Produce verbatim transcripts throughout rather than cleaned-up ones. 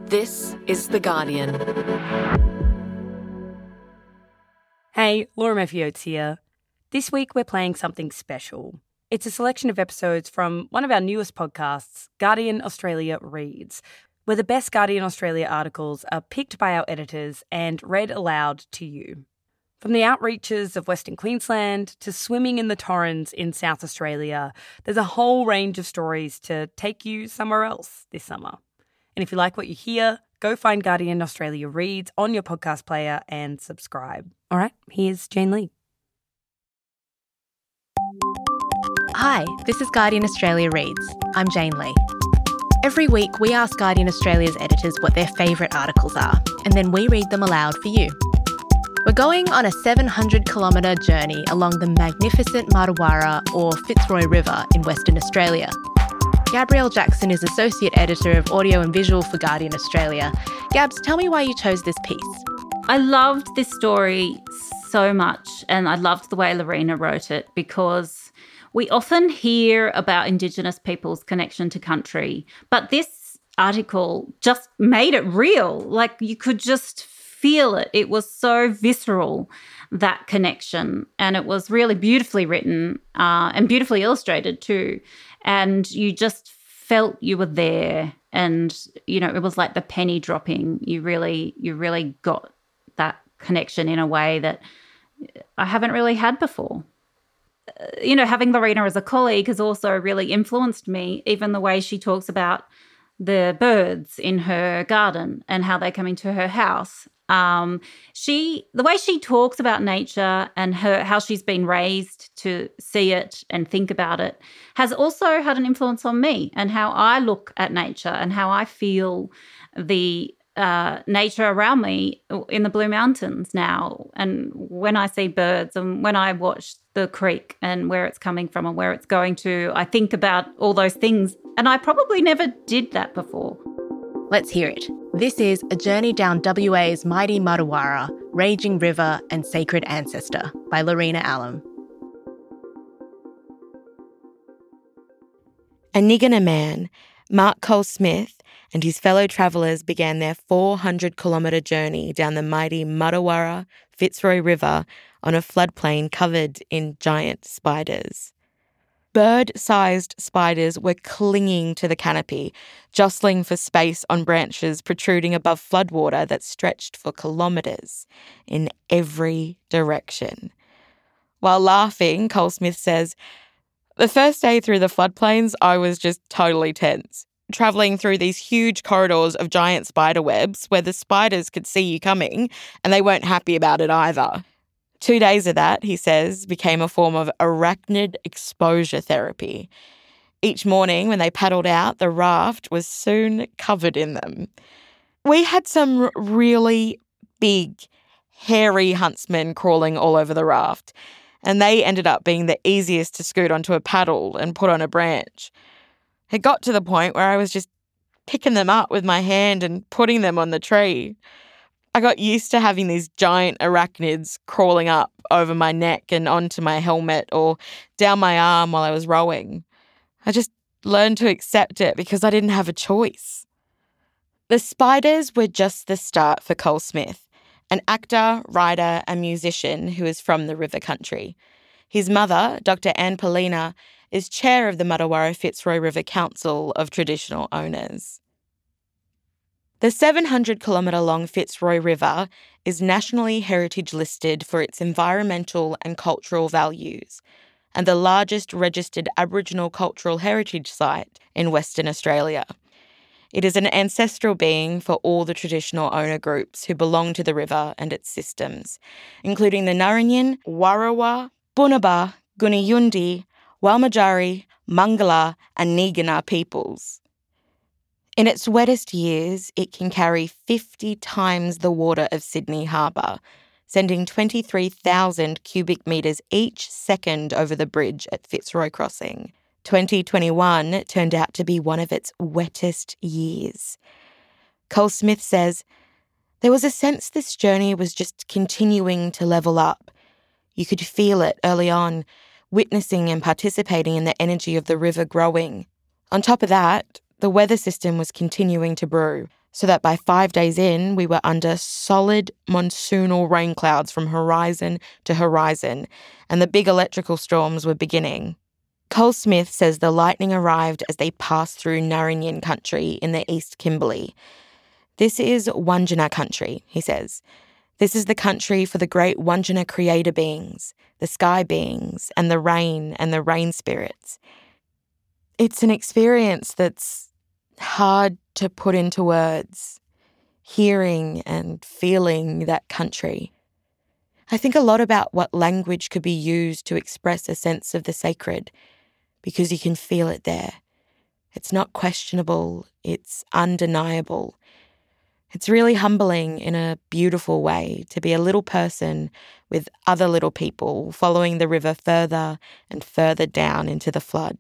This is The Guardian. Hey, Laura Murphy-Oates here. This week we're playing something special. It's a selection of episodes from one of our newest podcasts, Guardian Australia Reads, where the best Guardian Australia articles are picked by our editors and read aloud to you. From the outreaches of Western Queensland to swimming in the Torrens in South Australia, there's a whole range of stories to take you somewhere else this summer. And if you like what you hear, go find Guardian Australia Reads on your podcast player and subscribe. All right, here's Jane Lee. Hi, this is Guardian Australia Reads. I'm Jane Lee. Every week we ask Guardian Australia's editors what their favourite articles are, and then we read them aloud for you. We're going on a seven hundred kilometre journey along the magnificent Martuwarra or Fitzroy River in Western Australia. Gabrielle Jackson is Associate Editor of Audio and Visual for Guardian Australia. Gabs, tell me why you chose this piece. I loved this story so much, and I loved the way Lorena wrote it, because we often hear about Indigenous people's connection to country, but this article just made it real. Like, you could just feel it. It was so visceral, that connection, and it was really beautifully written uh, and beautifully illustrated too. And you just felt you were there, and you know, it was like the penny dropping. You really, you really got that connection in a way that I haven't really had before. Uh, you know, having Lorena as a colleague has also really influenced me. Even the way she talks about the birds in her garden and how they come into her house. Um, she, the way she talks about nature and her, how she's been raised to see it and think about it, has also had an influence on me and how I look at nature and how I feel the uh, nature around me in the Blue Mountains now. And when I see birds and when I watch the creek and where it's coming from and where it's going to, I think about all those things. And I probably never did that before. Let's hear it. This is A Journey Down W A's Mighty Martuwarra, Raging River and Sacred Ancestor by Lorena Allam. A Nigina man, Mark Cole-Smith, and his fellow travellers began their four hundred kilometre journey down the mighty Martuwarra Fitzroy River on a floodplain covered in giant spiders. Bird-sized spiders were clinging to the canopy, jostling for space on branches protruding above floodwater that stretched for kilometres in every direction. While laughing, Cole-Smith says, "The first day through the floodplains, I was just totally tense, travelling through these huge corridors of giant spider webs where the spiders could see you coming and they weren't happy about it either. Two days of that," he says, became a form of arachnid exposure therapy. Each morning when they paddled out, the raft was soon covered in them. We had some really big, hairy huntsmen crawling all over the raft, and they ended up being the easiest to scoot onto a paddle and put on a branch. It got to the point where I was just picking them up with my hand and putting them on the tree. I got used to having these giant arachnids crawling up over my neck and onto my helmet or down my arm while I was rowing. I just learned to accept it because I didn't have a choice. The spiders were just the start for Cole-Smith, an actor, writer and musician who is from the river country. His mother, Doctor Anne Paulina, is chair of the Martuwarra Fitzroy River Council of Traditional Owners. The seven hundred kilometre long Fitzroy River is nationally heritage listed for its environmental and cultural values, and the largest registered Aboriginal cultural heritage site in Western Australia. It is an ancestral being for all the traditional owner groups who belong to the river and its systems, including the Ngunnawal, Warrawa, Bunaba, Gunayundi, Walmatjari, Mangala and Nigina peoples. In its wettest years, it can carry fifty times the water of Sydney Harbour, sending twenty-three thousand cubic metres each second over the bridge at Fitzroy Crossing. twenty twenty-one turned out to be one of its wettest years. Cole-Smith says, "There was a sense this journey was just continuing to level up. You could feel it early on, witnessing and participating in the energy of the river growing. On top of that, the weather system was continuing to brew. so that by five days in, we were under solid monsoonal rain clouds from horizon to horizon, and the big electrical storms were beginning. Cole Smith says the lightning arrived as they passed through Narayan country in the East Kimberley. This is Wandjina country, he says. This is the country for the great Wandjina creator beings, the sky beings, and the rain and the rain spirits. It's an experience that's hard to put into words, hearing and feeling that country. I think a lot about what language could be used to express a sense of the sacred, because you can feel it there. It's not questionable, it's undeniable. It's really humbling in a beautiful way to be a little person with other little people following the river further and further down into the flood.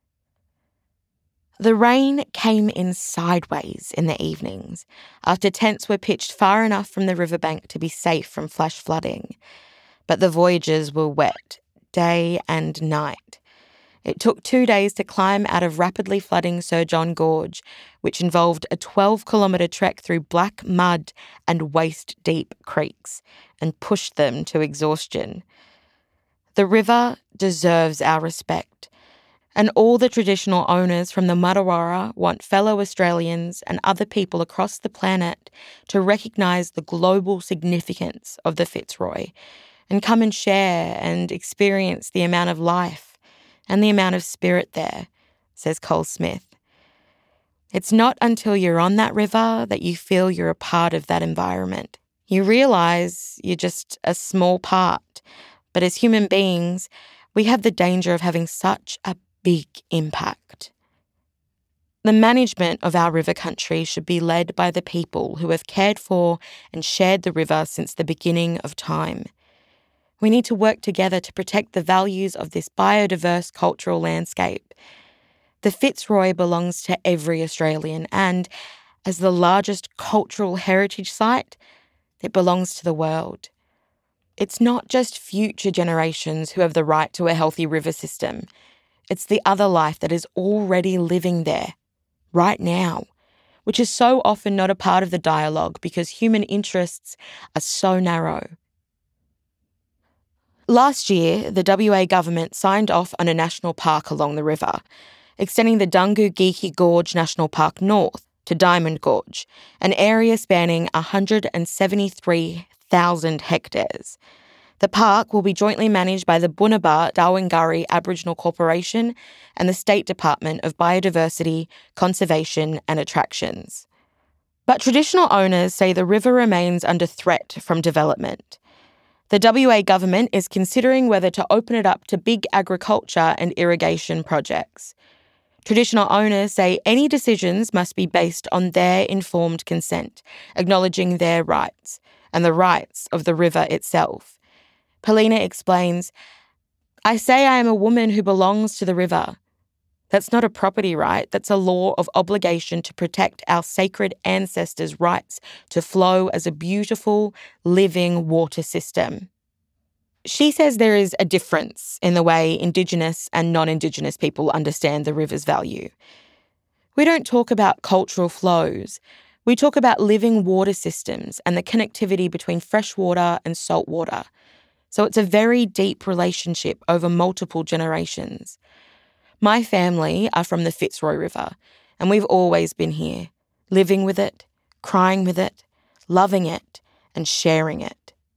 The rain came in sideways in the evenings, after tents were pitched far enough from the riverbank to be safe from flash flooding. But the voyages were wet, day and night. It took two days to climb out of rapidly flooding Sir John Gorge, which involved a twelve-kilometre trek through black mud and waist-deep creeks, and pushed them to exhaustion. The river deserves our respect, and all the traditional owners from the Mudawara want fellow Australians and other people across the planet to recognise the global significance of the Fitzroy and come and share and experience the amount of life and the amount of spirit there, says Cole Smith. It's not until you're on that river that you feel you're a part of that environment. You realise you're just a small part, but as human beings, we have the danger of having such a big impact. The management of our river country should be led by the people who have cared for and shared the river since the beginning of time. We need to work together to protect the values of this biodiverse cultural landscape. The Fitzroy belongs to every Australian, and as the largest cultural heritage site, it belongs to the world. It's not just future generations who have the right to a healthy river system. It's the other life that is already living there, right now, which is so often not a part of the dialogue because human interests are so narrow. Last year, the W A government signed off on a national park along the river, extending the Dungu Geeki Gorge National Park north to Diamond Gorge, an area spanning one hundred seventy-three thousand hectares. The park will be jointly managed by the Bunuba Darwingari Aboriginal Corporation and the State Department of Biodiversity, Conservation and Attractions. But traditional owners say the river remains under threat from development. The W A government is considering whether to open it up to big agriculture and irrigation projects. Traditional owners say any decisions must be based on their informed consent, acknowledging their rights and the rights of the river itself. Paulina explains, "I say I am a woman who belongs to the river. That's not a property right, that's a law of obligation to protect our sacred ancestors' rights to flow as a beautiful, living water system." She says there is a difference in the way Indigenous and non-Indigenous people understand the river's value. We don't talk about cultural flows. We talk about living water systems and the connectivity between fresh water and salt water. So it's a very deep relationship over multiple generations. My family are from the Fitzroy River, and we've always been here, living with it, crying with it, loving it, and sharing it.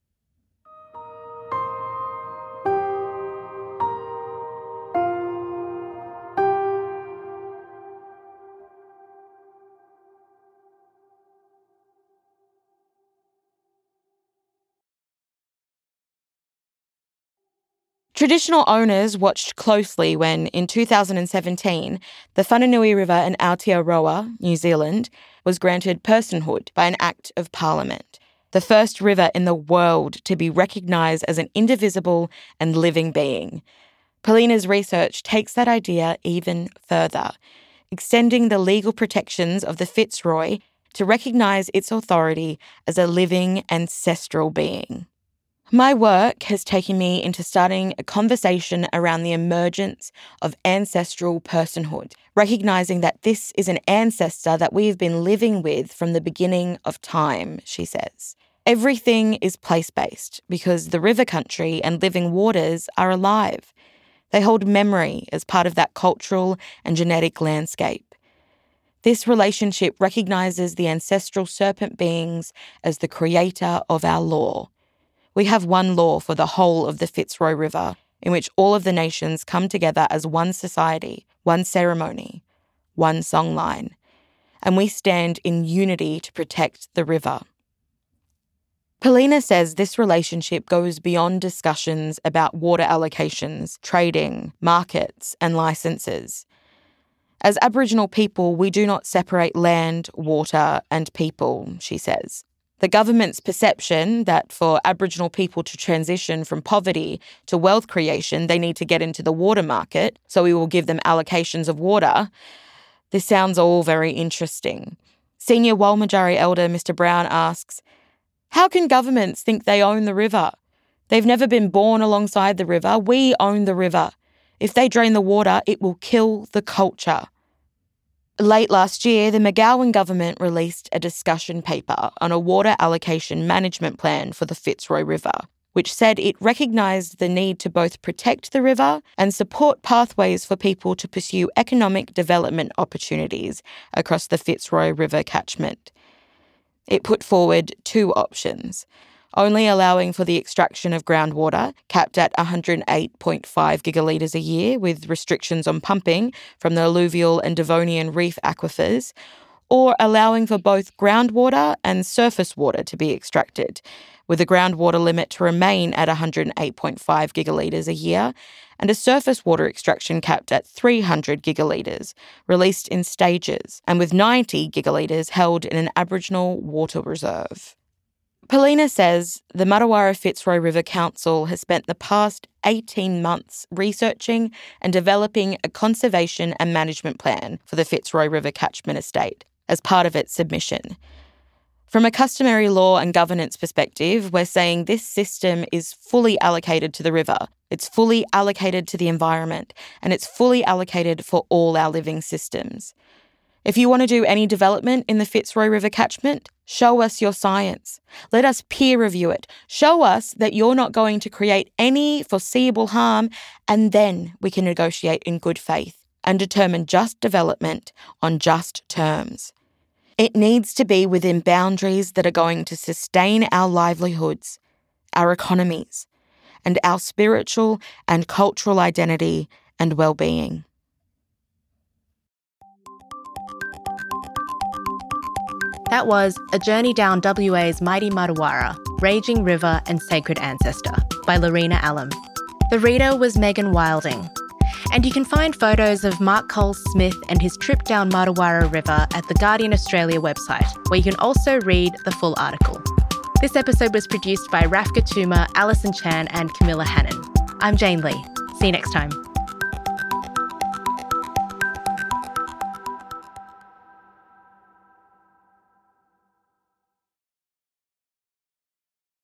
Traditional owners watched closely when, in two thousand seventeen, the Whananui River in Aotearoa, New Zealand, was granted personhood by an Act of Parliament, the first river in the world to be recognised as an indivisible and living being. Paulina's research takes that idea even further, extending the legal protections of the Fitzroy to recognise its authority as a living ancestral being. My work has taken me into starting a conversation around the emergence of ancestral personhood, recognising that this is an ancestor that we've been living with from the beginning of time, she says. Everything is place-based because the river country and living waters are alive. They hold memory as part of that cultural and genetic landscape. This relationship recognises the ancestral serpent beings as the creator of our law. We have one law for the whole of the Fitzroy River, in which all of the nations come together as one society, one ceremony, one songline, and we stand in unity to protect the river. Paulina says this relationship goes beyond discussions about water allocations, trading, markets, and licenses. As Aboriginal people, we do not separate land, water, and people, she says. The government's perception that for Aboriginal people to transition from poverty to wealth creation, they need to get into the water market, so we will give them allocations of water. This sounds all very interesting. Senior Walmatjarri elder Mister Brown asks, how can governments think they own the river? They've never been born alongside the river. We own the river. If they drain the water, it will kill the culture. Late last year, the McGowan government released a discussion paper on a water allocation management plan for the Fitzroy River, which said it recognised the need to both protect the river and support pathways for people to pursue economic development opportunities across the Fitzroy River catchment. It put forward two options: only allowing for the extraction of groundwater, capped at one hundred eight point five gigalitres a year with restrictions on pumping from the alluvial and Devonian reef aquifers, or allowing for both groundwater and surface water to be extracted, with a groundwater limit to remain at one hundred eight point five gigalitres a year and a surface water extraction capped at three hundred gigalitres, released in stages, and with ninety gigalitres held in an Aboriginal water reserve. Paulina says the Muttawarra Fitzroy River Council has spent the past eighteen months researching and developing a conservation and management plan for the Fitzroy River catchment estate as part of its submission. From a customary law and governance perspective, we're saying this system is fully allocated to the river, it's fully allocated to the environment, and it's fully allocated for all our living systems. If you want to do any development in the Fitzroy River catchment, show us your science. Let us peer review it. Show us that you're not going to create any foreseeable harm, and then we can negotiate in good faith and determine just development on just terms. It needs to be within boundaries that are going to sustain our livelihoods, our economies, and our spiritual and cultural identity and well-being. That was A Journey Down W A's Mighty Muttawarra, Raging River and Sacred Ancestor by Lorena Allam. The reader was Megan Wilding. And you can find photos of Mark Coles-Smith and his trip down Muttawarra River at the Guardian Australia website, where you can also read the full article. This episode was produced by Rafka Tuma, Alison Chan and Camilla Hannon. I'm Jane Lee. See you next time.